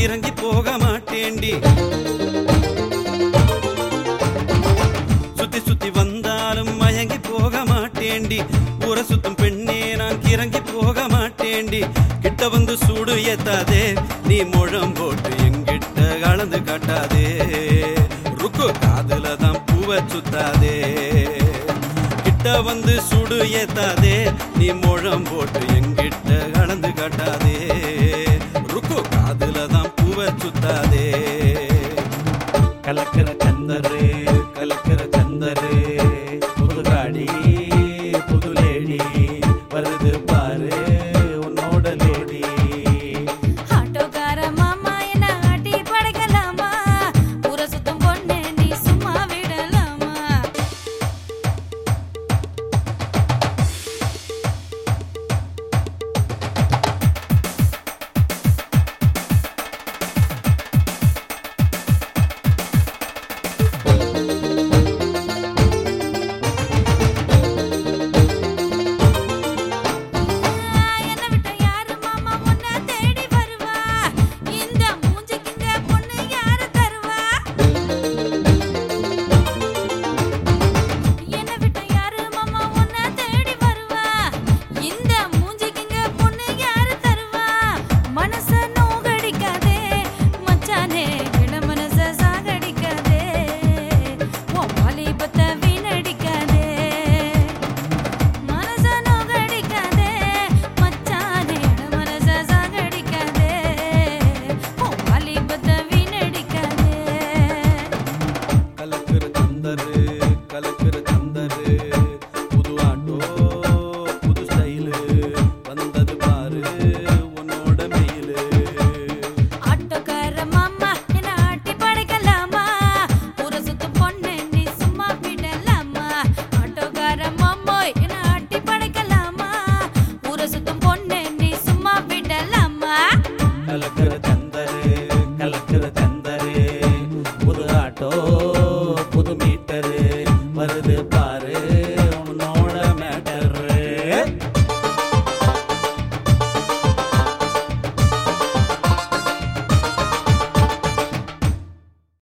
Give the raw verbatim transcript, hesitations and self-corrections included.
கிறங்கி போக மாட்டேண்டி. சுத்தி சுத்தி வந்தாலும் மயங்கி போக மாட்டேண்டி. ஊர சுத்தும் பெண்ணே நான் கிறங்கி போக மாட்டேண்டி. கிட்ட வந்து சூடு ஏத்தாதே, நீ முழம் போட்டு எங்கிட்ட கலந்து காட்டாதே. ருக்கு காதுல தான் பூவ சுத்தாதே. கிட்ட வந்து சூடு ஏத்தாதே, நீ முழம் போட்டு எங்கிட்ட கலந்து காட்டாதே. ருக்கு காதுல தான் பூவ சுத்தாதே. கலக்கிற